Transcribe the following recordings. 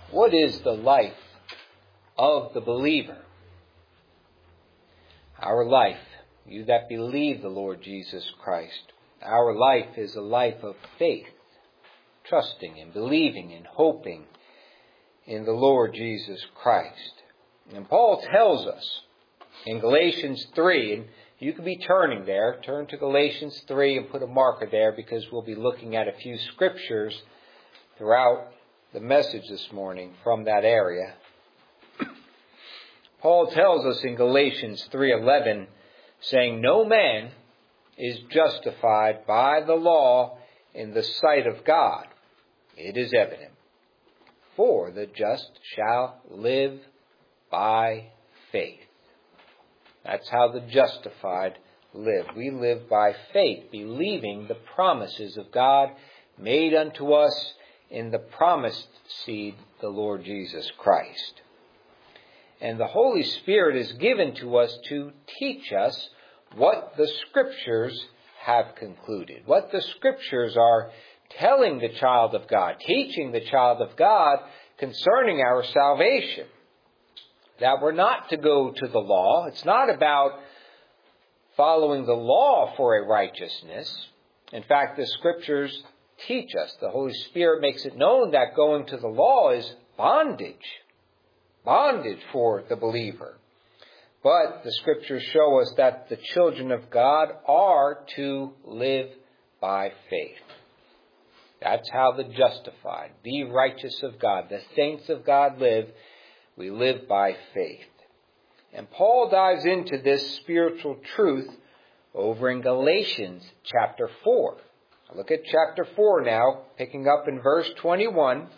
What is the life of the believer? Our life, you that believe the Lord Jesus Christ, our life is a life of faith, trusting and believing and hoping in the Lord Jesus Christ. And Paul tells us in Galatians 3, and you could be turning there, turn to Galatians 3 and put a marker there because we'll be looking at a few scriptures throughout the message this morning from that area. Paul tells us in Galatians 3:11, saying, "No man is justified by the law in the sight of God. It is evident. For the just shall live by faith." That's how the justified live. We live by faith, believing the promises of God made unto us in the promised seed, the Lord Jesus Christ. And the Holy Spirit is given to us to teach us what the Scriptures have concluded, what the Scriptures are telling the child of God, teaching the child of God concerning our salvation. That we're not to go to the law. It's not about following the law for a righteousness. In fact, the Scriptures teach us, the Holy Spirit makes it known that going to the law is bondage for the believer. But the Scriptures show us that the children of God are to live by faith. That's how the justified, the righteous of God, the saints of God live. We live by faith. And Paul dives into this spiritual truth over in Galatians chapter 4. Look at chapter 4 now, picking up in verse 21.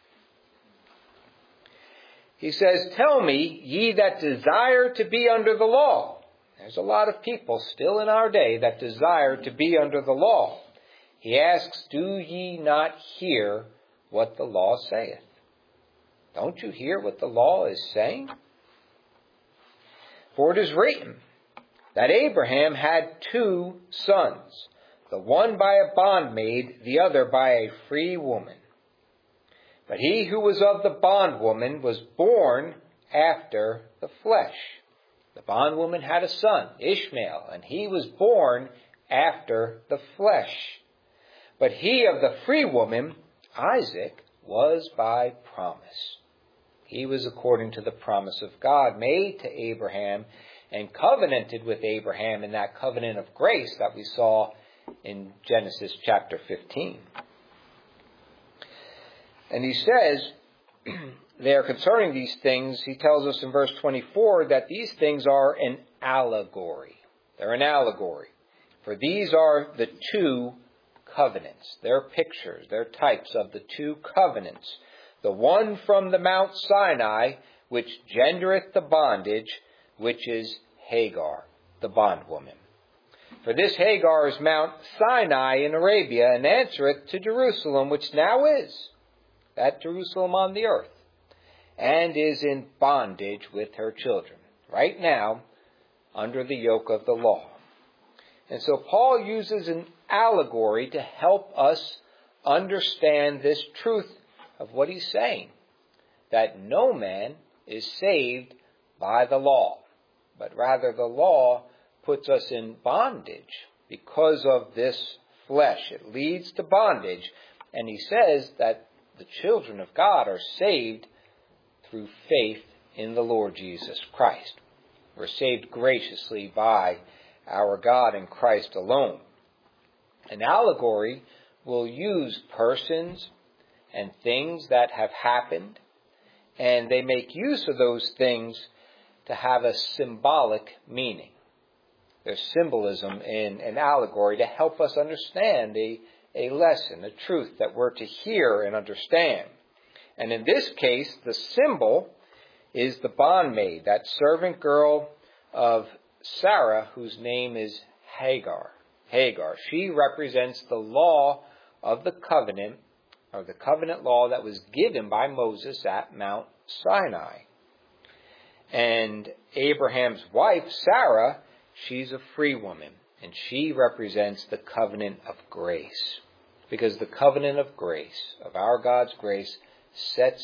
He says, "Tell me, ye that desire to be under the law." There's a lot of people still in our day that desire to be under the law. He asks, "Do ye not hear what the law saith?" Don't you hear what the law is saying? "For it is written that Abraham had 2 sons, the one by a bondmaid, the other by a free woman. But he who was of the bondwoman was born after the flesh." The bondwoman had a son, Ishmael, and he was born after the flesh. But he of the free woman, Isaac, was by promise. He was according to the promise of God made to Abraham and covenanted with Abraham in that covenant of grace that we saw in Genesis chapter 15. And he says there concerning these things, he tells us in verse 24 that these things are an allegory. They're an allegory. For these are the 2 covenants. They're pictures, they're types of the 2 covenants. The one from the Mount Sinai, which gendereth the bondage, which is Hagar, the bondwoman. For this Hagar is Mount Sinai in Arabia, and answereth to Jerusalem, which now is, that Jerusalem on the earth, and is in bondage with her children, right now, under the yoke of the law. And so Paul uses an allegory to help us understand this truth of what he's saying, that no man is saved by the law, but rather the law puts us in bondage because of this flesh. It leads to bondage. And he says that the children of God are saved through faith in the Lord Jesus Christ. We're saved graciously by our God in Christ alone. An allegory will use persons and things that have happened, and they make use of those things to have a symbolic meaning. There's symbolism in an allegory to help us understand a lesson, a truth that we're to hear and understand. And in this case, the symbol is the bondmaid, that servant girl of Sarah, whose name is Hagar. She represents the law of the covenant, or the covenant law that was given by Moses at Mount Sinai. And Abraham's wife, Sarah, she's a free woman, and she represents the covenant of grace. Because the covenant of grace, of our God's grace, sets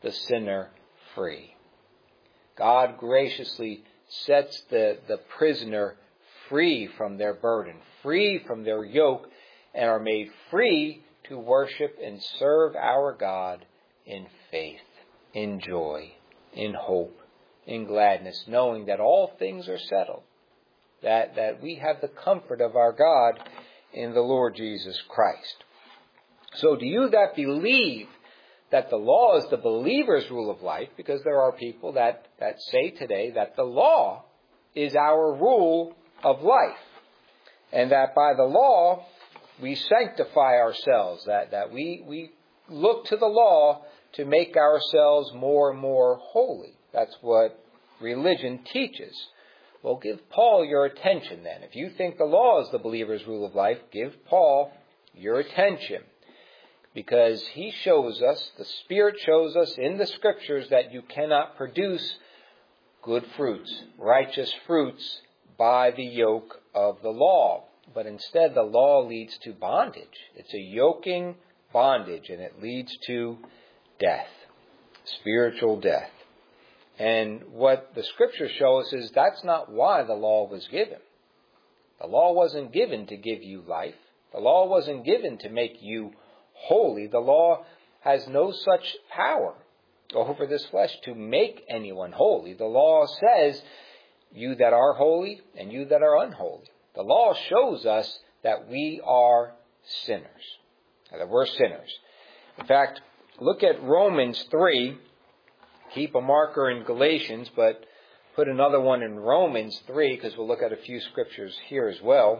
the sinner free. God graciously sets the prisoner free from their burden, free from their yoke, and are made free to worship and serve our God in faith, in joy, in hope, in gladness, knowing that all things are settled, that we have the comfort of our God in the Lord Jesus Christ. So do you that believe that the law is the believer's rule of life, because there are people that say today that the law is our rule of life, and that by the law we sanctify ourselves, that we look to the law to make ourselves more and more holy. That's what religion teaches. Well, give Paul your attention then. If you think the law is the believer's rule of life, give Paul your attention. Because he shows us, the Spirit shows us in the Scriptures that you cannot produce good fruits, righteous fruits, by the yoke of the law. But instead the law leads to bondage. It's a yoking bondage, and it leads to death, spiritual death. And what the Scriptures show us is that's not why the law was given. The law wasn't given to give you life. The law wasn't given to make you holy. The law has no such power over this flesh to make anyone holy. The law says, you that are holy and you that are unholy. The law shows us that we are sinners, that we're sinners. In fact, look at Romans 3. Keep a marker in Galatians, but put another one in Romans 3, because we'll look at a few scriptures here as well.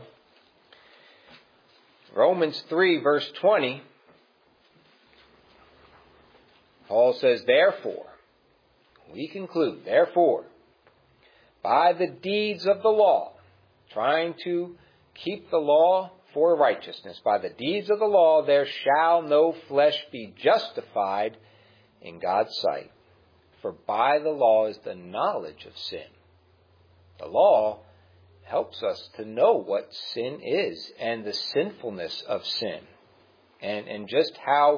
Romans 3, verse 20. Paul says, therefore, we conclude, therefore, by the deeds of the law, trying to keep the law for righteousness, by the deeds of the law there shall no flesh be justified in God's sight. For by the law is the knowledge of sin. The law helps us to know what sin is and the sinfulness of sin. And just how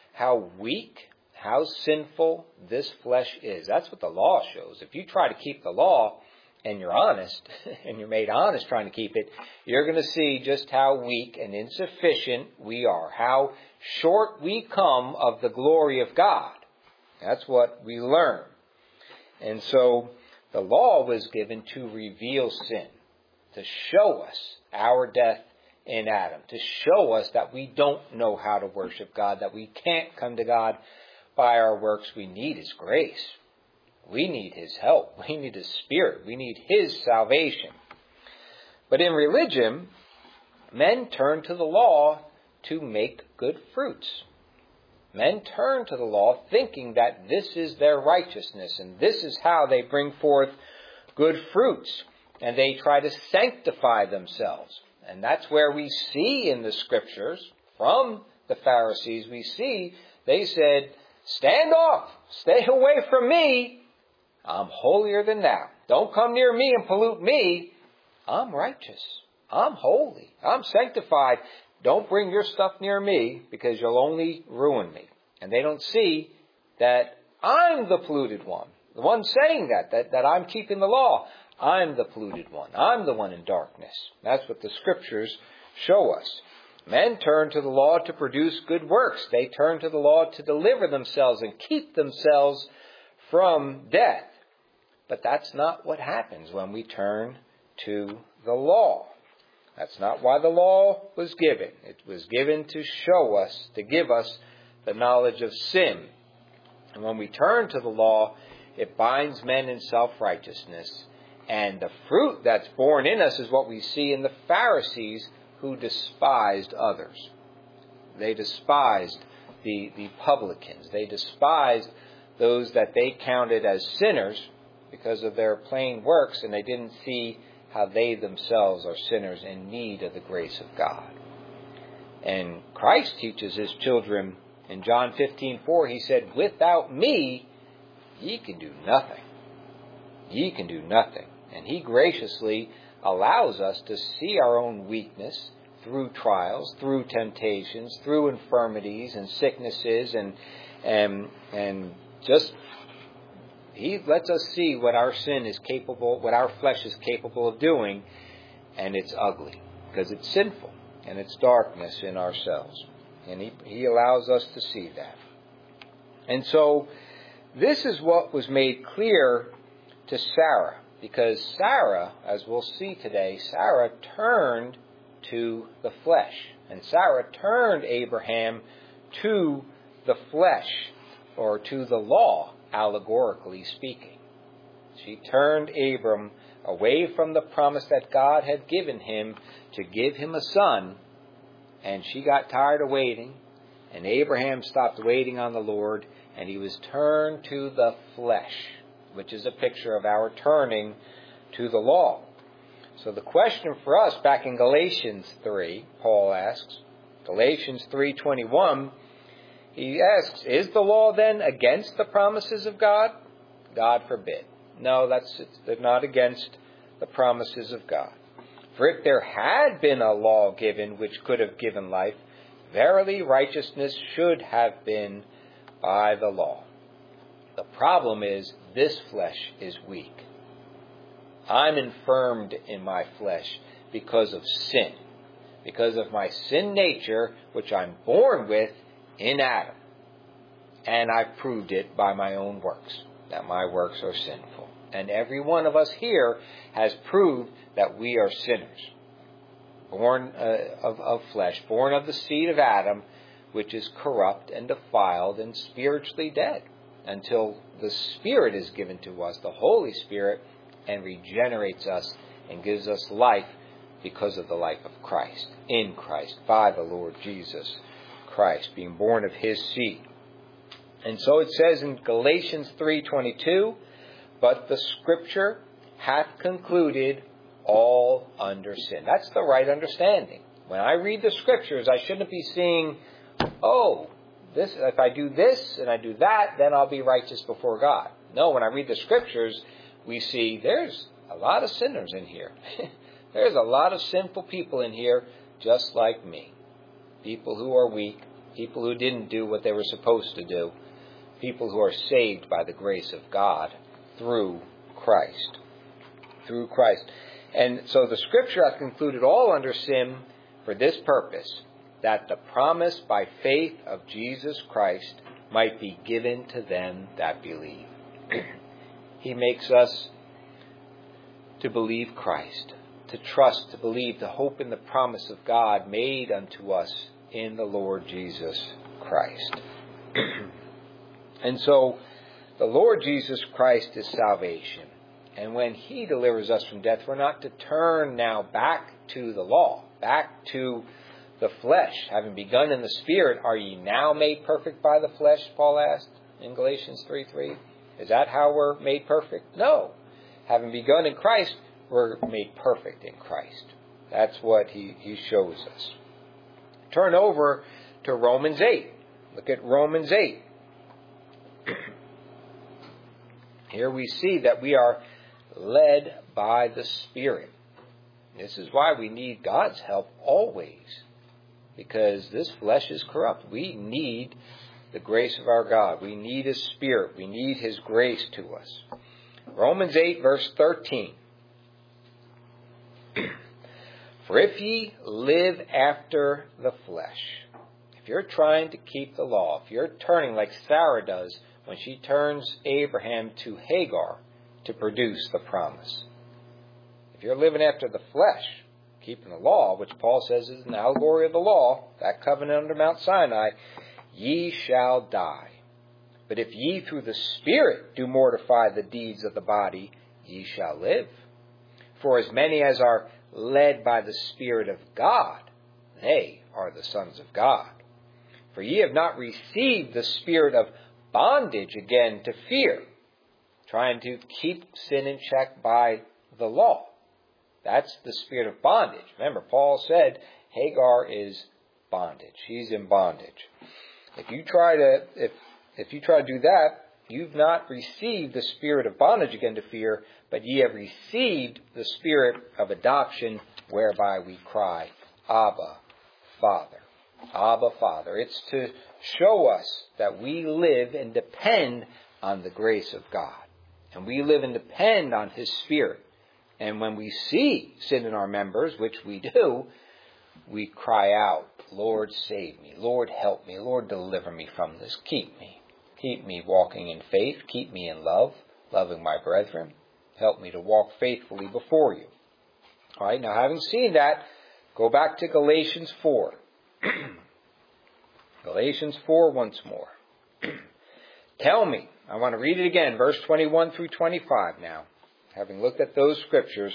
weak, how sinful this flesh is. That's what the law shows. If you try to keep the law and you're honest, and you're made honest trying to keep it, you're going to see just how weak and insufficient we are, how short we come of the glory of God. That's what we learn. And so the law was given to reveal sin, to show us our death in Adam, to show us that we don't know how to worship God, that we can't come to God by our works. We need His grace. We need His help. We need His Spirit. We need His salvation. But in religion, men turn to the law to make good fruits. Men turn to the law thinking that this is their righteousness and this is how they bring forth good fruits. And they try to sanctify themselves. And that's where we see in the Scriptures, from the Pharisees, we see they said, stand off, stay away from me. I'm holier than thou. Don't come near me and pollute me. I'm righteous. I'm holy. I'm sanctified. Don't bring your stuff near me, because you'll only ruin me. And they don't see that I'm the polluted one. The one saying that I'm keeping the law. I'm the polluted one. I'm the one in darkness. That's what the Scriptures show us. Men turn to the law to produce good works. They turn to the law to deliver themselves and keep themselves from death. But that's not what happens when we turn to the law. That's not why the law was given. It was given to show us, to give us the knowledge of sin. And when we turn to the law, it binds men in self-righteousness. And the fruit that's born in us is what we see in the Pharisees, who despised others. They despised the publicans. They despised those that they counted as sinners because of their plain works, and they didn't see how they themselves are sinners in need of the grace of God. And Christ teaches His children in John 15:4, He said, without me, ye can do nothing. Ye can do nothing. And He graciously allows us to see our own weakness through trials, through temptations, through infirmities and sicknesses and He lets us see what our sin is capable, what our flesh is capable of doing, and it's ugly, because it's sinful, and it's darkness in ourselves. And He allows us to see that. And so, this is what was made clear to Sarah, because Sarah, as we'll see today, Sarah turned to the flesh. And Sarah turned Abraham to the flesh, or to the law, allegorically speaking. She turned Abram away from the promise that God had given him to give him a son, and she got tired of waiting, and Abraham stopped waiting on the Lord, and he was turned to the flesh, which is a picture of our turning to the law. So the question for us back in Galatians 3, Paul asks, Galatians 3:21, he asks, is the law then against the promises of God? God forbid. No, they're not against the promises of God. For if there had been a law given which could have given life, verily righteousness should have been by the law. The problem is this flesh is weak. I'm infirmed in my flesh because of sin, because of my sin nature, which I'm born with in Adam. And I've proved it by my own works, that my works are sinful. And every one of us here has proved that we are sinners, born of flesh, born of the seed of Adam, which is corrupt and defiled and spiritually dead, until the Spirit is given to us, the Holy Spirit, and regenerates us and gives us life because of the life of Christ, in Christ, by the Lord Jesus Christ, being born of His seed. And so it says in Galatians 3:22, but the Scripture hath concluded all under sin. That's the right understanding. When I read the Scriptures, I shouldn't be seeing, if I do this and I do that, then I'll be righteous before God. No, when I read the Scriptures, we see there's a lot of sinners in here. There's a lot of sinful people in here, just like me. People who are weak, people who didn't do what they were supposed to do, people who are saved by the grace of God through Christ. Through Christ. And so the Scripture hath concluded all under sin for this purpose, that the promise by faith of Jesus Christ might be given to them that believe. He makes us to believe Christ, to trust, to believe, to hope in the promise of God made unto us in the Lord Jesus Christ. And so, the Lord Jesus Christ is salvation. And when He delivers us from death, we're not to turn now back to the law, back to the flesh. Having begun in the Spirit, are ye now made perfect by the flesh, Paul asked in Galatians 3:3. Is that how we're made perfect? No. Having begun in Christ, we're made perfect in Christ. That's what He shows us. Turn over to Romans 8. Look at Romans 8. Here we see that we are led by the Spirit. This is why we need God's help always, because this flesh is corrupt. We need the grace of our God. We need His Spirit. We need His grace to us. Romans 8, verse 13. For if ye live after the flesh, if you're trying to keep the law, if you're turning like Sarah does when she turns Abraham to Hagar to produce the promise, if you're living after the flesh, keeping the law, which Paul says is an allegory of the law, that covenant under Mount Sinai, ye shall die. But if ye through the Spirit do mortify the deeds of the body, ye shall live. For as many as are led by the Spirit of God, they are the sons of God. For ye have not received the spirit of bondage again to fear, trying to keep sin in check by the law. That's the spirit of bondage. Remember, Paul said Hagar is bondage. She's in bondage. If you try to do that, you've not received the spirit of bondage again to fear, but ye have received the spirit of adoption, whereby we cry, Abba, Father. Abba, Father. It's to show us that we live and depend on the grace of God. And we live and depend on His Spirit. And when we see sin in our members, which we do, we cry out, Lord, save me. Lord, help me. Lord, deliver me from this. Keep me. Keep me walking in faith. Keep me in love, loving my brethren. Help me to walk faithfully before you. All right, now having seen that, go back to Galatians 4. Galatians 4 once more. Tell me, I want to read it again, verse 21 through 25 now. Having looked at those scriptures,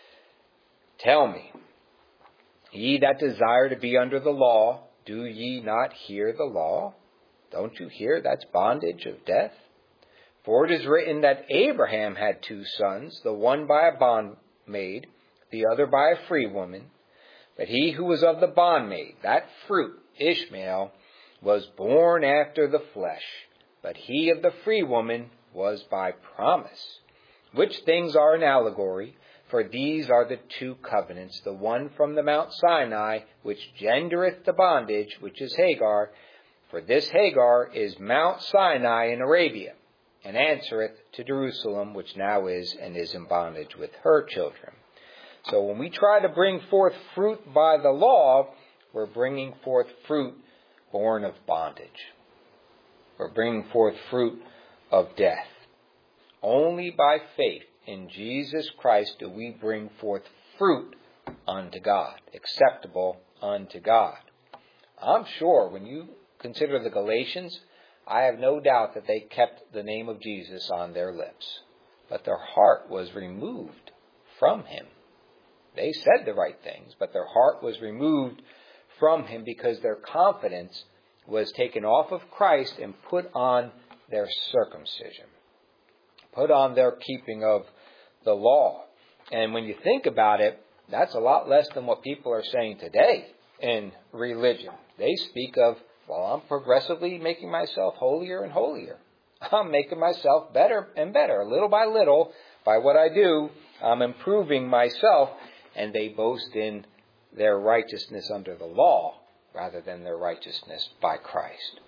tell me, ye that desire to be under the law, do ye not hear the law? Don't you hear that's bondage of death? For it is written that Abraham had 2 sons, the one by a bondmaid, the other by a free woman. But he who was of the bondmaid, that fruit, Ishmael, was born after the flesh. But he of the free woman was by promise. Which things are an allegory, for these are the 2 covenants, the one from the Mount Sinai, which gendereth the bondage, which is Hagar. For this Hagar is Mount Sinai in Arabia, and answereth to Jerusalem, which now is and is in bondage with her children. So when we try to bring forth fruit by the law, we're bringing forth fruit born of bondage. We're bringing forth fruit of death. Only by faith in Jesus Christ do we bring forth fruit unto God, acceptable unto God. I'm sure when you consider the Galatians, I have no doubt that they kept the name of Jesus on their lips. But their heart was removed from Him. They said the right things, but their heart was removed from Him because their confidence was taken off of Christ and put on their circumcision, put on their keeping of the law. And when you think about it, that's a lot less than what people are saying today in religion. They speak of, well, I'm progressively making myself holier and holier. I'm making myself better and better. Little by little, by what I do, I'm improving myself. And they boast in their righteousness under the law rather than their righteousness by Christ.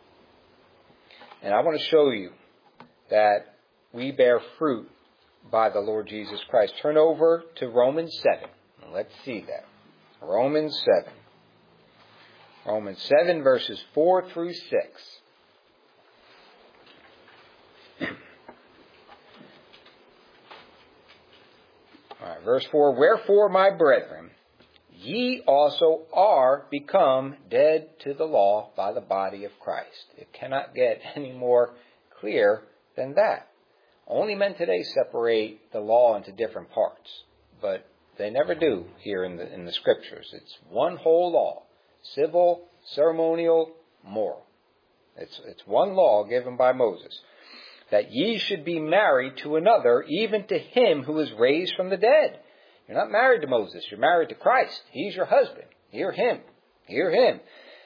And I want to show you that we bear fruit by the Lord Jesus Christ. Turn over to Romans 7. Let's see that. Romans 7. Romans 7 verses 4 through 6. All right, verse 4, wherefore, my brethren, ye also are become dead to the law by the body of Christ. It cannot get any more clear than that. Only men today separate the law into different parts, but they never do here in the Scriptures. It's one whole law, civil, ceremonial, moral. It's one law given by Moses. That ye should be married to another, even to him who is raised from the dead. You're not married to Moses. You're married to Christ. He's your husband. Hear him. Hear him.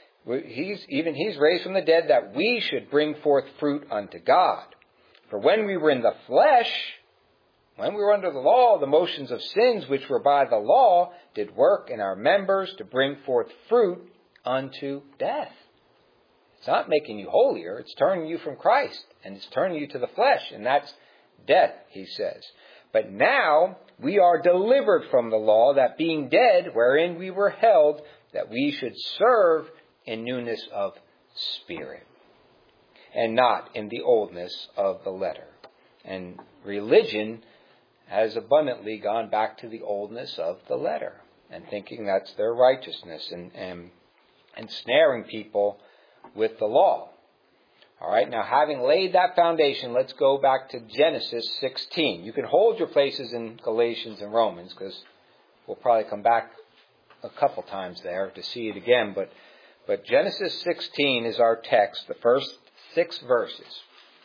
He's raised from the dead, that we should bring forth fruit unto God. For when we were in the flesh, when we were under the law, the motions of sins which were by the law did work in our members to bring forth fruit unto death. It's not making you holier. It's turning you from Christ. And it's turning you to the flesh. And that's death, he says. But now we are delivered from the law, that being dead, wherein we were held, that we should serve in newness of spirit, and not in the oldness of the letter. And religion has abundantly gone back to the oldness of the letter, and thinking that's their righteousness, and ensnaring people with the law. All right, now having laid that foundation, let's go back to Genesis 16. You can hold your places in Galatians and Romans, because we'll probably come back a couple times there to see it again. But Genesis 16 is our text, the first 6 verses.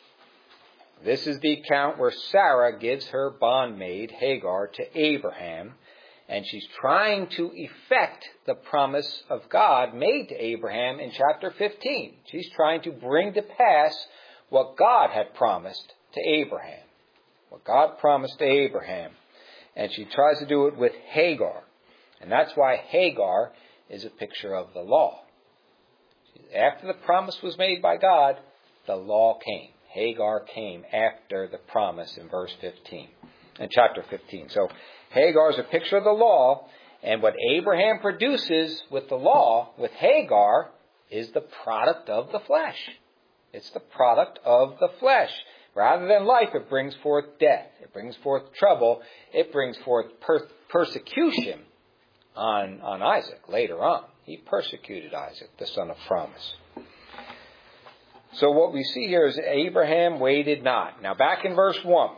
This is the account where Sarah gives her bondmaid, Hagar, to Abraham, and she's trying to effect the promise of God made to Abraham in chapter 15. She's trying to bring to pass what God had promised to Abraham. What God promised to Abraham. And she tries to do it with Hagar. And that's why Hagar is a picture of the law. After the promise was made by God, the law came. Hagar came after the promise in chapter 15. So Hagar is a picture of the law, and what Abraham produces with the law, with Hagar, is the product of the flesh. It's the product of the flesh. Rather than life, it brings forth death. It brings forth trouble. It brings forth persecution on Isaac later on. He persecuted Isaac, the son of promise. So what we see here is Abraham waited not. Now back in verse 1.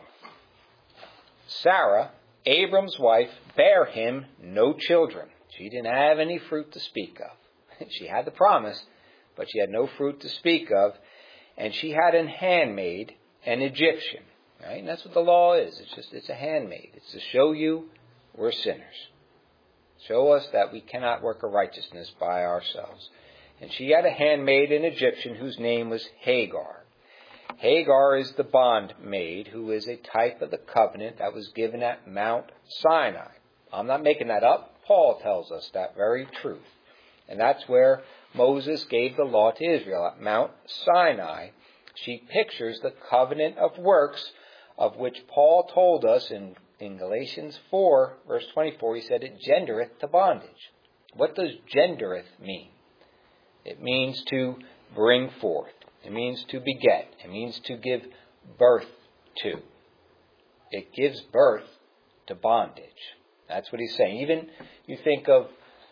Sarah, Abram's wife, bare him no children. She didn't have any fruit to speak of. She had the promise, but she had no fruit to speak of. And she had an handmaid, an Egyptian. Right? And that's what the law is. It's a handmaid. It's to show you we're sinners. Show us that we cannot work a righteousness by ourselves. And she had a handmaid, an Egyptian, whose name was Hagar. Hagar is the bondmaid, who is a type of the covenant that was given at Mount Sinai. I'm not making that up. Paul tells us that very truth. And that's where Moses gave the law to Israel, at Mount Sinai. She pictures the covenant of works of which Paul told us in Galatians 4, verse 24. He said, it gendereth to bondage. What does gendereth mean? It means to bring forth. It means to beget. It means to give birth to. It gives birth to bondage. That's what he's saying. Even you think of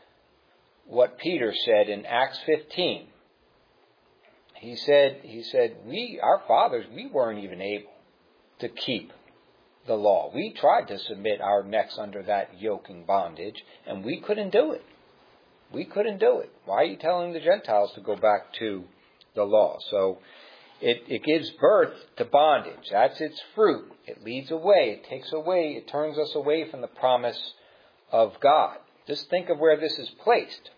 what Peter said in Acts 15. He said, our fathers, we weren't even able to keep the law. We tried to submit our necks under that yoking bondage, and we couldn't do it. We couldn't do it. Why are you telling the Gentiles to go back to the law? So it gives birth to bondage. That's its fruit. It leads away. It takes away. It turns us away from the promise of God. Just think of where this is placed.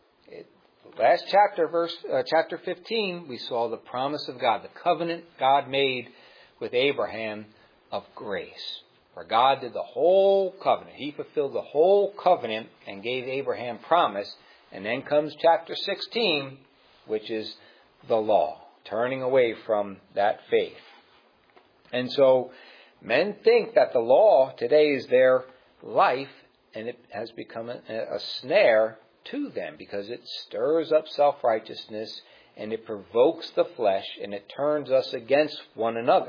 Last chapter, chapter 15, we saw the promise of God, the covenant God made with Abraham of grace. For God did the whole covenant. He fulfilled the whole covenant and gave Abraham promise. And then comes chapter 16, which is the law, turning away from that faith. And so men think that the law today is their life, and it has become a snare to them because it stirs up self-righteousness and it provokes the flesh and it turns us against one another.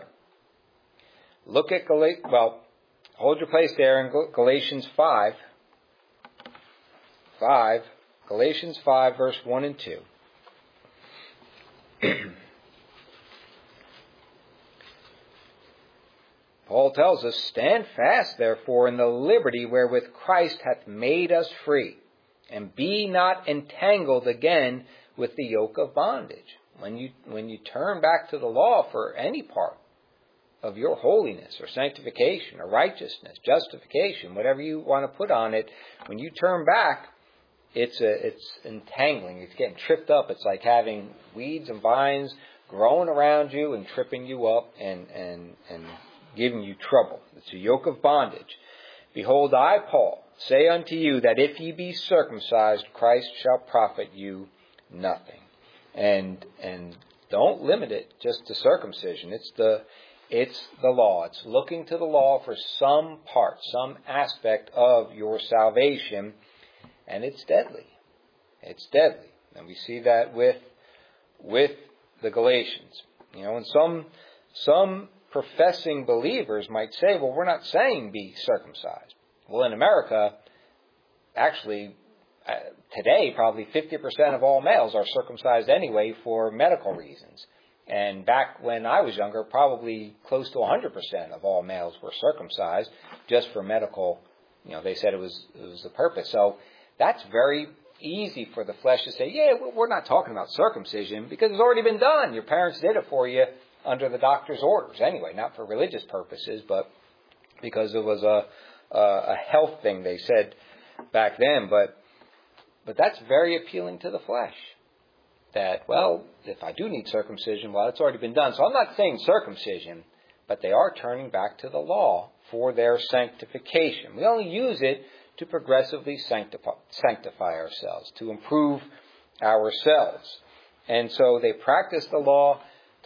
Look at hold your place there in Galatians 5. Galatians 5, verse 1 and 2. Paul tells us, stand fast, therefore, in the liberty wherewith Christ hath made us free, and be not entangled again with the yoke of bondage. When you turn back to the law for any part of your holiness or sanctification or righteousness, justification, whatever you want to put on it, when you turn back, it's entangling. It's getting tripped up. It's like having weeds and vines growing around you and tripping you up and giving you trouble. It's a yoke of bondage. Behold, I, Paul, say unto you that if ye be circumcised, Christ shall profit you nothing. And don't limit it just to circumcision. It's the law. It's looking to the law for some part, some aspect of your salvation, and it's deadly. It's deadly. And we see that with the Galatians. And some professing believers might say, well, we're not saying be circumcised. Well, in America, actually, today, probably 50% of all males are circumcised anyway for medical reasons. And back when I was younger, probably close to 100% of all males were circumcised just for medical, they said it was the purpose. So that's very easy for the flesh to say, yeah, we're not talking about circumcision because it's already been done. Your parents did it for you under the doctor's orders anyway, not for religious purposes, but because it was a health thing, they said back then. But that's very appealing to the flesh. That, well, if I do need circumcision, well, it's already been done. So I'm not saying circumcision, but they are turning back to the law for their sanctification. We only use it to progressively sanctify ourselves, to improve ourselves. And so they practice the law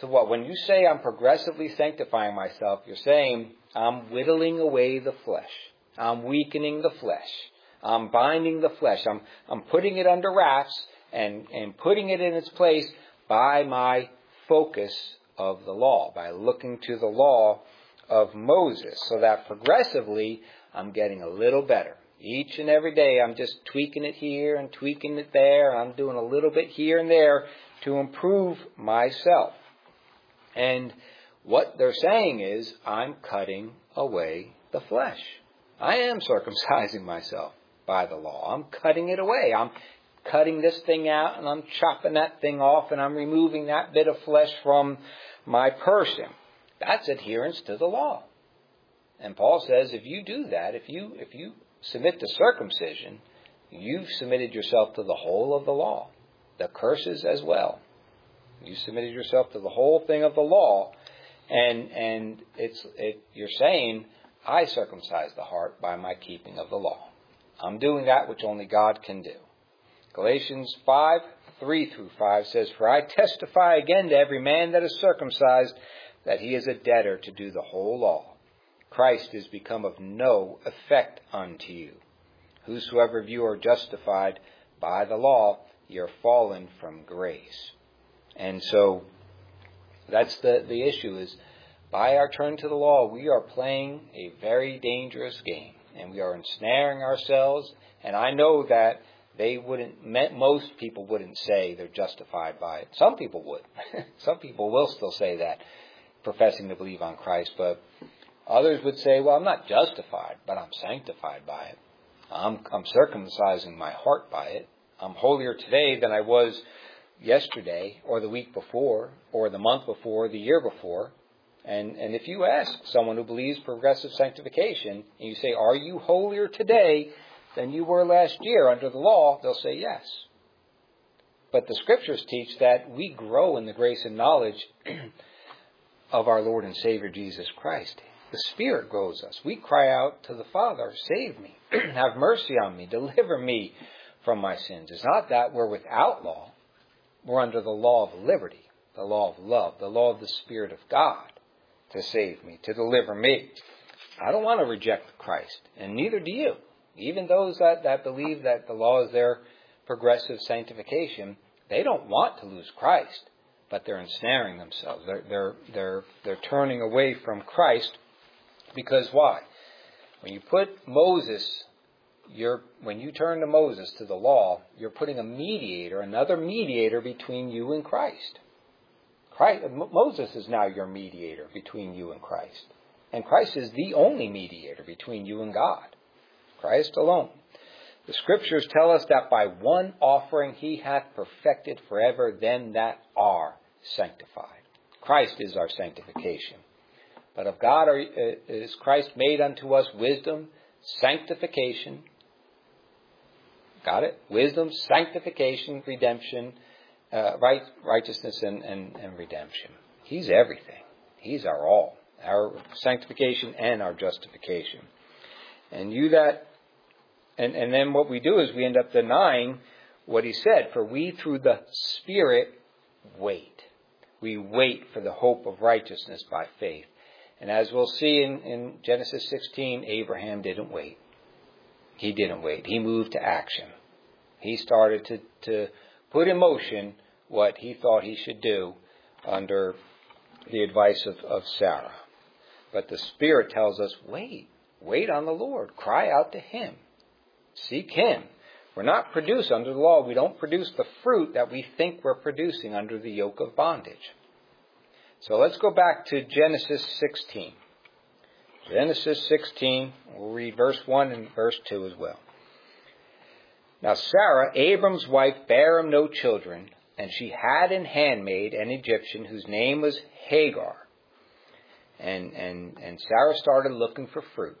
To what? When you say I'm progressively sanctifying myself, you're saying I'm whittling away the flesh. I'm weakening the flesh. I'm binding the flesh. I'm putting it under wraps and putting it in its place by my focus of the law, by looking to the law of Moses, so that progressively I'm getting a little better. Each and every day I'm just tweaking it here and tweaking it there. I'm doing a little bit here and there to improve myself. And what they're saying is I'm cutting away the flesh. I am circumcising myself by the law. I'm cutting it away. I'm cutting this thing out and I'm chopping that thing off and I'm removing that bit of flesh from my person. That's adherence to the law. And Paul says if you do that, if you submit to circumcision, you've submitted yourself to the whole of the law, the curses as well. You submitted yourself to the whole thing of the law, and you're saying, I circumcise the heart by my keeping of the law. I'm doing that which only God can do. Galatians 5:3-5 says, For I testify again to every man that is circumcised, that he is a debtor to do the whole law. Christ is become of no effect unto you. Whosoever of you are justified by the law, you're fallen from grace. And so that's the issue is, by our turn to the law, we are playing a very dangerous game. And we are ensnaring ourselves. And I know that most people wouldn't say they're justified by it. Some people would. Some people will still say that, professing to believe on Christ. But others would say, well, I'm not justified, but I'm sanctified by it. I'm circumcising my heart by it. I'm holier today than I was yesterday, or the week before, or the month before, the year before. And if you ask someone who believes progressive sanctification, and you say, are you holier today than you were last year under the law? They'll say yes. But the Scriptures teach that we grow in the grace and knowledge of our Lord and Savior Jesus Christ. The Spirit grows us. We cry out to the Father, save me, have mercy on me, deliver me from my sins. It's not that we're without law. We're under the law of liberty, the law of love, the law of the Spirit of God to save me, to deliver me. I don't want to reject Christ, and neither do you. Even those that believe that the law is their progressive sanctification, they don't want to lose Christ, but they're ensnaring themselves. They're turning away from Christ. Because why? When you put Moses, when you turn to Moses, to the law, you're putting another mediator between you and Christ. Moses is now your mediator between you and Christ. And Christ is the only mediator between you and God. Christ alone. The Scriptures tell us that by one offering he hath perfected forever them that are sanctified. Christ is our sanctification. But of God is Christ made unto us wisdom, sanctification. Got it? Wisdom, sanctification, redemption, righteousness, and redemption. He's everything. He's our all. Our sanctification and our justification. And and then what we do is we end up denying what he said. For we through the Spirit wait. We wait for the hope of righteousness by faith. And as we'll see in Genesis 16, Abraham didn't wait. He didn't wait. He moved to action. He started to put in motion what he thought he should do under the advice of Sarah. But the Spirit tells us, wait on the Lord. Cry out to him. Seek him. We're not produced under the law. We don't produce the fruit that we think we're producing under the yoke of bondage. So let's go back to Genesis 16. Genesis 16, we'll read verse 1 and verse 2 as well. Now Sarah, Abram's wife, bare him no children, and she had an handmaid, an Egyptian, whose name was Hagar. And Sarah started looking for fruit.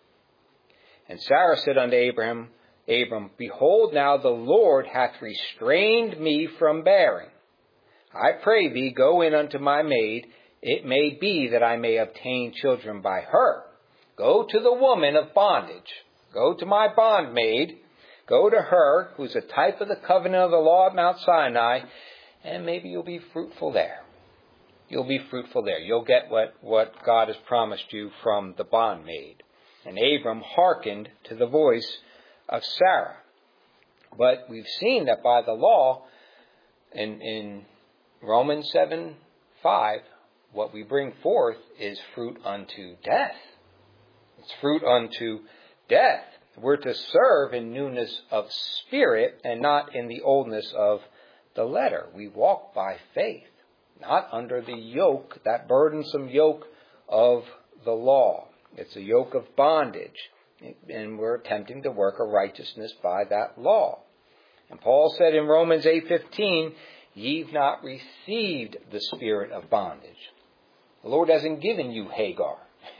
And Sarah said unto Abram, Behold, now the Lord hath restrained me from bearing. I pray thee, go in unto my maid. It may be that I may obtain children by her. Go to the woman of bondage. Go to my bondmaid. Go to her, who's a type of the covenant of the law at Mount Sinai, and maybe you'll be fruitful there. you'll be fruitful there. You'll get what God has promised you from the bondmaid. And Abram hearkened to the voice of Sarah. But we've seen that by the law, in Romans 7:5, what we bring forth is fruit unto death. It's fruit unto death. We're to serve in newness of spirit and not in the oldness of the letter. We walk by faith, not under the yoke, that burdensome yoke of the law. It's a yoke of bondage, and we're attempting to work a righteousness by that law. And Paul said in Romans 8:15, "Ye've not received the spirit of bondage." The Lord hasn't given you Hagar.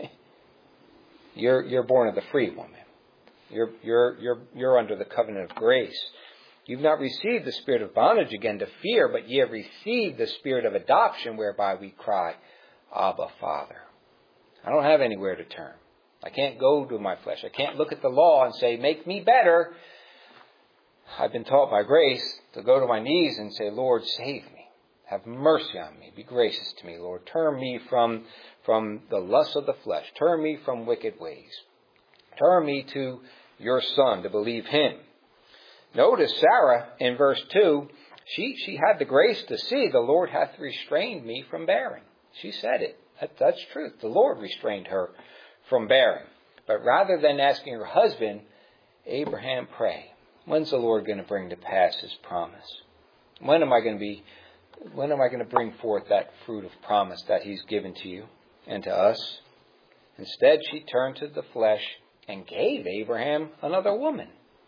You're born of the free woman. You're under the covenant of grace. You've not received the spirit of bondage again to fear, but ye have received the spirit of adoption, whereby we cry, Abba, Father. I don't have anywhere to turn. I can't go to my flesh. I can't look at the law and say, make me better. I've been taught by grace to go to my knees and say, Lord, save me. Have mercy on me. Be gracious to me, Lord. Turn me from the lust of the flesh. Turn me from wicked ways. Turn me to your Son, to believe him. Notice Sarah in verse 2, she had the grace to see the Lord hath restrained me from bearing. She said it. That's truth. The Lord restrained her from bearing. But rather than asking her husband, Abraham, pray. When's the Lord going to bring to pass his promise? When am I going to bring forth that fruit of promise that he's given to you and to us? Instead, she turned to the flesh and gave Abraham another woman.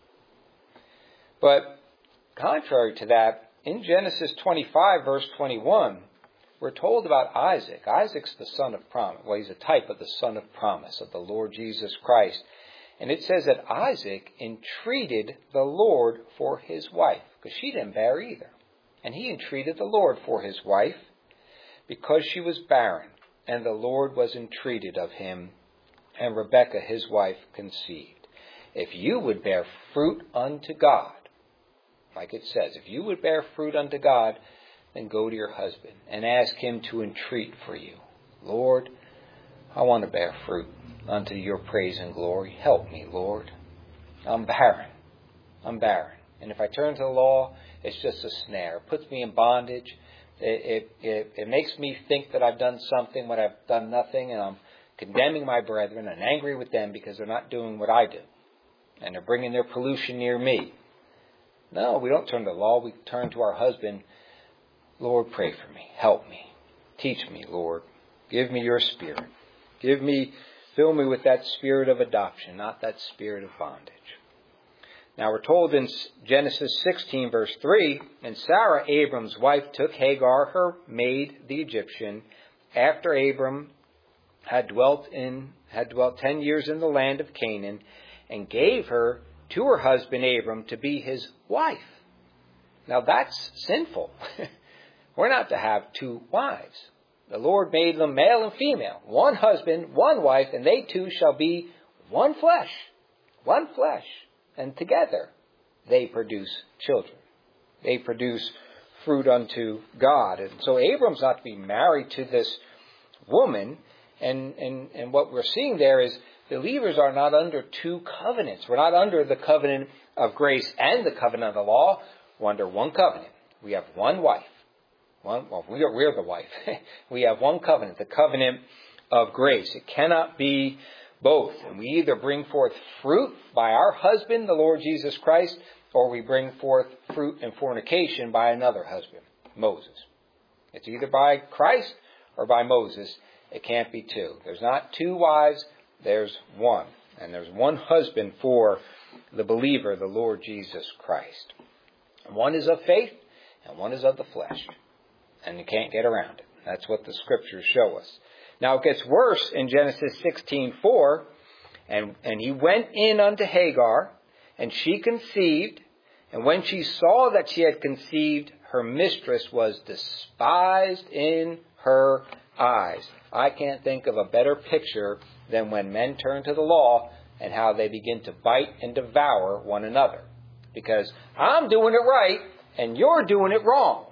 But contrary to that, in Genesis 25, verse 21, we're told about Isaac. Isaac's the son of promise. Well, he's a type of the son of promise of the Lord Jesus Christ. And it says that Isaac entreated the Lord for his wife, because she didn't bear either. And he entreated the Lord for his wife, because she was barren, and the Lord was entreated of him, and Rebekah his wife conceived. If you would bear fruit unto God, like it says, if you would bear fruit unto God, then go to your husband and ask him to entreat for you. Lord, I want to bear fruit unto your praise and glory. Help me, Lord. I'm barren. And if I turn to the law, it's just a snare. It puts me in bondage. It makes me think that I've done something when I've done nothing, and I'm condemning my brethren and angry with them because they're not doing what I do. And they're bringing their pollution near me. No, we don't turn to the law. We turn to our husband. Lord, pray for me. Help me. Teach me, Lord. Give me your spirit. Fill me with that spirit of adoption, not that spirit of bondage. Now we're told in Genesis 16, verse 3, and Sarah, Abram's wife, took Hagar, her maid, the Egyptian, after Abram had dwelt 10 years in the land of Canaan, and gave her to her husband Abram to be his wife. Now that's sinful. We're not to have two wives. The Lord made them male and female, one husband, one wife, and they two shall be one flesh. And together they produce children. They produce fruit unto God. And so Abram's not to be married to this woman. And what we're seeing there is believers are not under two covenants. We're not under the covenant of grace and the covenant of the law. We're under one covenant. We have one wife. We're the wife. We have one covenant, the covenant of grace. It cannot be both. And we either bring forth fruit by our husband, the Lord Jesus Christ, or we bring forth fruit and fornication by another husband, Moses. It's either by Christ or by Moses. It can't be two. There's not two wives, there's one. And there's one husband for the believer, the Lord Jesus Christ. One is of faith and one is of the flesh. And you can't get around it. That's what the scriptures show us. Now it gets worse in Genesis 16:4. And he went in unto Hagar, and she conceived. And when she saw that she had conceived, her mistress was despised in her eyes. I can't think of a better picture than when men turn to the law and how they begin to bite and devour one another. Because I'm doing it right, and you're doing it wrong.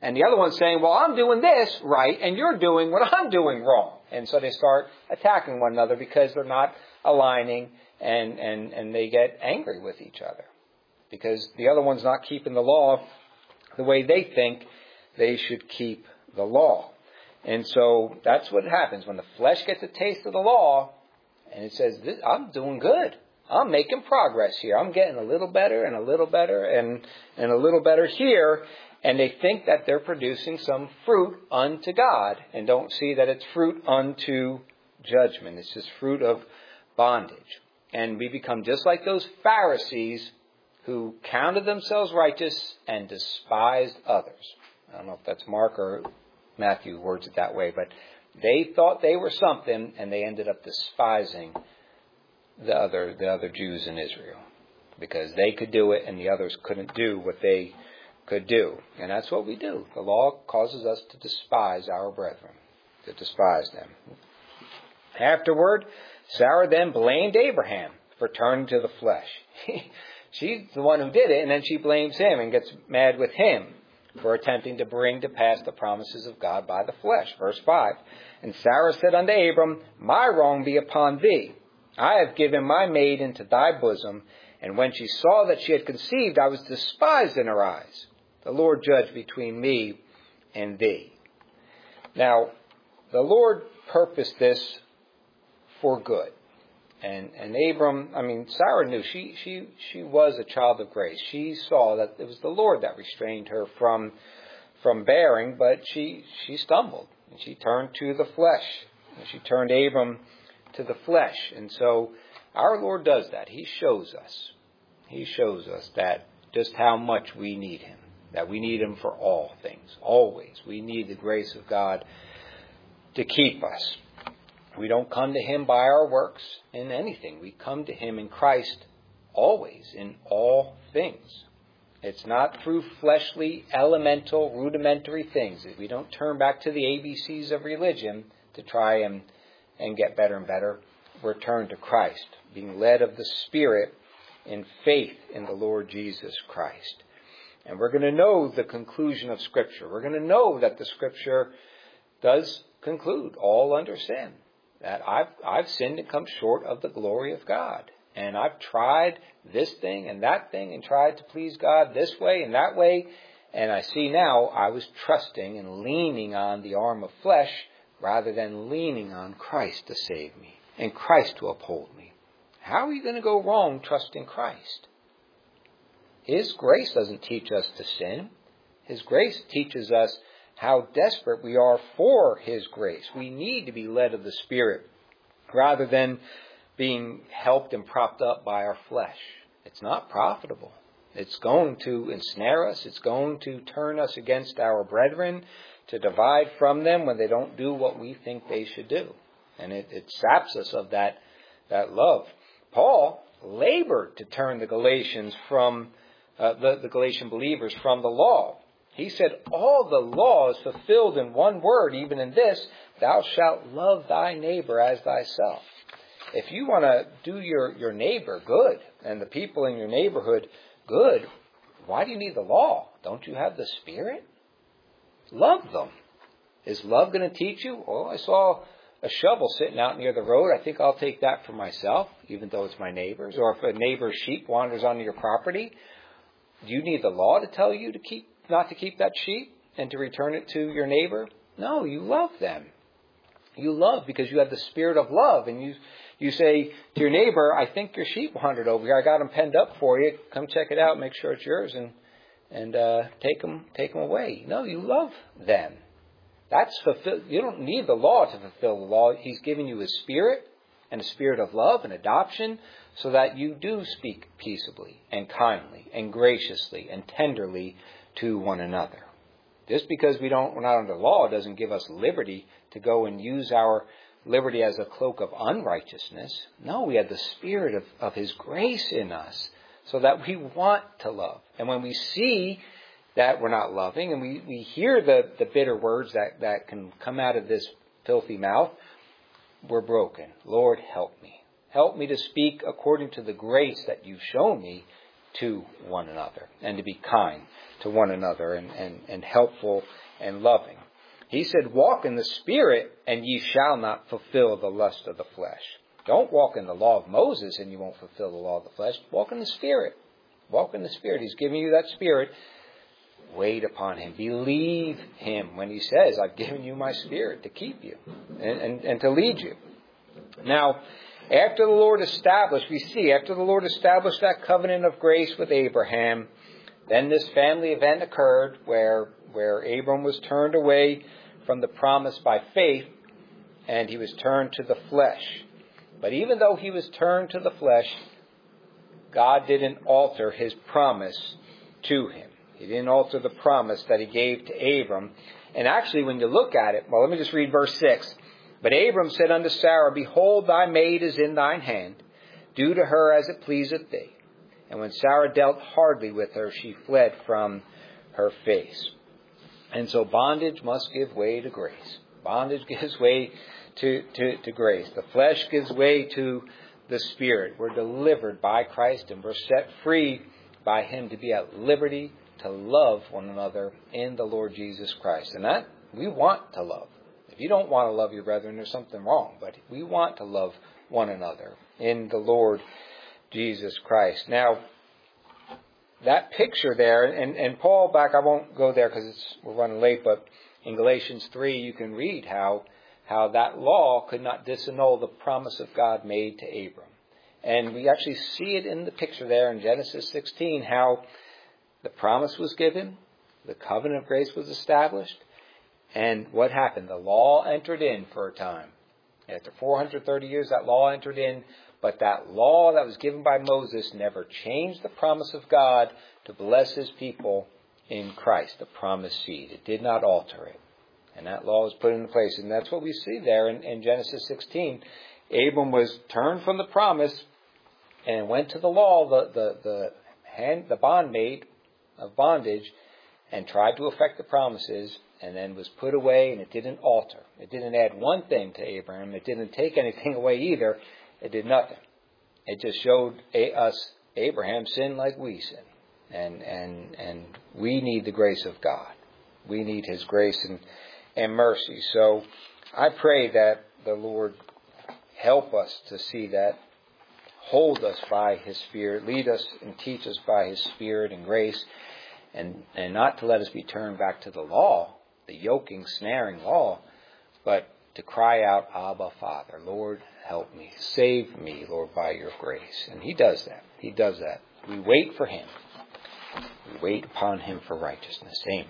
And the other one's saying, well, I'm doing this right, and you're doing what I'm doing wrong. And so they start attacking one another because they're not aligning, and they get angry with each other. Because the other one's not keeping the law the way they think they should keep the law. And so that's what happens when the flesh gets a taste of the law, and it says, I'm doing good. I'm making progress here. I'm getting a little better and a little better and a little better here. And they think that they're producing some fruit unto God and don't see that it's fruit unto judgment. It's just fruit of bondage. And we become just like those Pharisees who counted themselves righteous and despised others. I don't know if that's Mark or Matthew words it that way, but they thought they were something and they ended up despising the other Jews in Israel because they could do it and the others couldn't do what they could do. And that's what we do. The law causes us to despise our brethren, to despise them. Afterward, Sarah then blamed Abraham for turning to the flesh. She's the one who did it, and then she blames him and gets mad with him for attempting to bring to pass the promises of God by the flesh. Verse 5, and Sarah said unto Abram, my wrong be upon thee. I have given my maid into thy bosom, and when she saw that she had conceived, I was despised in her eyes. The Lord judge between me and thee. Now, the Lord purposed this for good. And Sarah knew she was a child of grace. She saw that it was the Lord that restrained her from bearing, but she stumbled. And she turned to the flesh. And she turned Abram to the flesh. And so our Lord does that. He shows us. He shows us that just how much we need Him. That we need Him for all things. Always. We need the grace of God to keep us. We don't come to Him by our works in anything. We come to Him in Christ always, in all things. It's not through fleshly, elemental, rudimentary things. We don't turn back to the ABCs of religion to try and get better and better. We're turned to Christ, being led of the Spirit in faith in the Lord Jesus Christ. And we're going to know the conclusion of Scripture. We're going to know that the Scripture does conclude all under sin. That I've sinned and come short of the glory of God. And I've tried this thing and that thing and tried to please God this way and that way. And I see now I was trusting and leaning on the arm of flesh rather than leaning on Christ to save me and Christ to uphold me. How are you going to go wrong trusting Christ? His grace doesn't teach us to sin. His grace teaches us how desperate we are for His grace. We need to be led of the Spirit rather than being helped and propped up by our flesh. It's not profitable. It's going to ensnare us. It's going to turn us against our brethren, to divide from them when they don't do what we think they should do. And it saps us of that love. Paul labored to turn the Galatians from the Galatian believers from the law. He said, all the law is fulfilled in one word, even in this, thou shalt love thy neighbor as thyself. If you want to do your neighbor good and the people in your neighborhood good, why do you need the law? Don't you have the Spirit? Love them. Is love going to teach you? Oh, I saw a shovel sitting out near the road. I think I'll take that for myself, even though it's my neighbor's. Or if a neighbor's sheep wanders onto your property, do you need the law to tell you not to keep that sheep and to return it to your neighbor? No, you love them. You love because you have the Spirit of love. And you say to your neighbor, I think your sheep wandered over here. I got them penned up for you. Come check it out. Make sure it's yours and take them away. No, you love them. That's fulfilled. You don't need the law to fulfill the law. He's given you His Spirit and a spirit of love and adoption so that you do speak peaceably and kindly and graciously and tenderly to one another. Just because we're not under law doesn't give us liberty to go and use our liberty as a cloak of unrighteousness. No, we have the Spirit of His grace in us so that we want to love. And when we see that we're not loving and we hear the bitter words that can come out of this filthy mouth, we're broken. Lord, help me. Help me to speak according to the grace that you've shown me to one another and to be kind to one another and helpful and loving. He said, walk in the Spirit and ye shall not fulfill the lust of the flesh. Don't walk in the law of Moses and you won't fulfill the law of the flesh. Walk in the Spirit. Walk in the Spirit. He's giving you that Spirit. Wait upon Him. Believe Him when He says, I've given you my Spirit to keep you and to lead you. Now, after the Lord established that covenant of grace with Abraham, then this family event occurred where Abram was turned away from the promise by faith and he was turned to the flesh. But even though he was turned to the flesh, God didn't alter His promise to him. He didn't alter the promise that He gave to Abram. And actually, when you look at it, well, let me just read verse 6. But Abram said unto Sarah, Behold, thy maid is in thine hand. Do to her as it pleaseth thee. And when Sarah dealt hardly with her, she fled from her face. And so bondage must give way to grace. Bondage gives way to grace. The flesh gives way to the Spirit. We're delivered by Christ and we're set free by Him to be at liberty to love one another in the Lord Jesus Christ. And that we want to love. If you don't want to love your brethren, there's something wrong. But we want to love one another in the Lord Jesus Christ. Now, that picture there, and Paul back, I won't go there because we're running late, but in Galatians 3 you can read how that law could not disannul the promise of God made to Abram. And we actually see it in the picture there in Genesis 16, how the promise was given, the covenant of grace was established, and what happened? The law entered in for a time. After 430 years, that law entered in, but that law that was given by Moses never changed the promise of God to bless His people in Christ, the promised seed. It did not alter it. And that law was put into place. And that's what we see there in Genesis 16. Abram was turned from the promise and went to the law, the bondmaid of bondage, and tried to effect the promises, and then was put away, and it didn't alter. It didn't add one thing to Abraham. It didn't take anything away either. It did nothing. It just showed us Abraham sin like we sin. And we need the grace of God. We need His grace and mercy. So I pray that the Lord help us to see that, hold us by His Spirit, lead us and teach us by His Spirit and grace, and not to let us be turned back to the law, the yoking, snaring law, but to cry out, Abba, Father, Lord, help me, save me, Lord, by your grace. And He does that. He does that. We wait for Him. We wait upon Him for righteousness. Amen.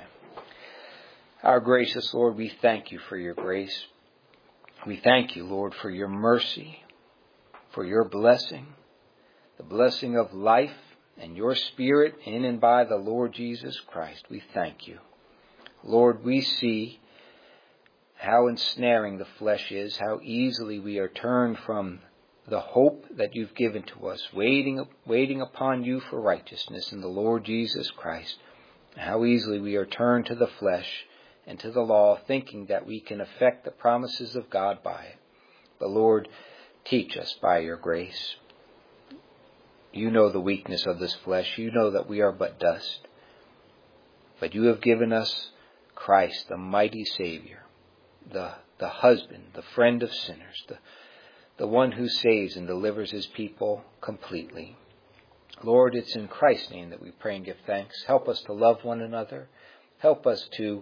Our gracious Lord, we thank you for your grace. We thank you, Lord, for your mercy, for your blessing, the blessing of life and your Spirit in and by the Lord Jesus Christ. We thank you. Lord, we see how ensnaring the flesh is, how easily we are turned from the hope that you've given to us, waiting upon you for righteousness in the Lord Jesus Christ. How easily we are turned to the flesh and to the law, thinking that we can effect the promises of God by it. But Lord, teach us by your grace. You know the weakness of this flesh. You know that we are but dust. But you have given us Christ, the mighty Savior, the husband, the friend of sinners, the one who saves and delivers His people completely. Lord, it's in Christ's name that we pray and give thanks. Help us to love one another. Help us to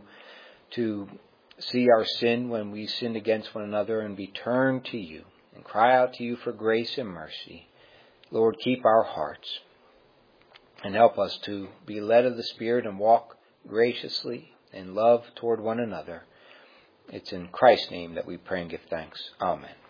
see our sin when we sin against one another and be turned to you and cry out to you for grace and mercy. Lord, keep our hearts and help us to be led of the Spirit and walk graciously in love toward one another. It's in Christ's name that we pray and give thanks. Amen.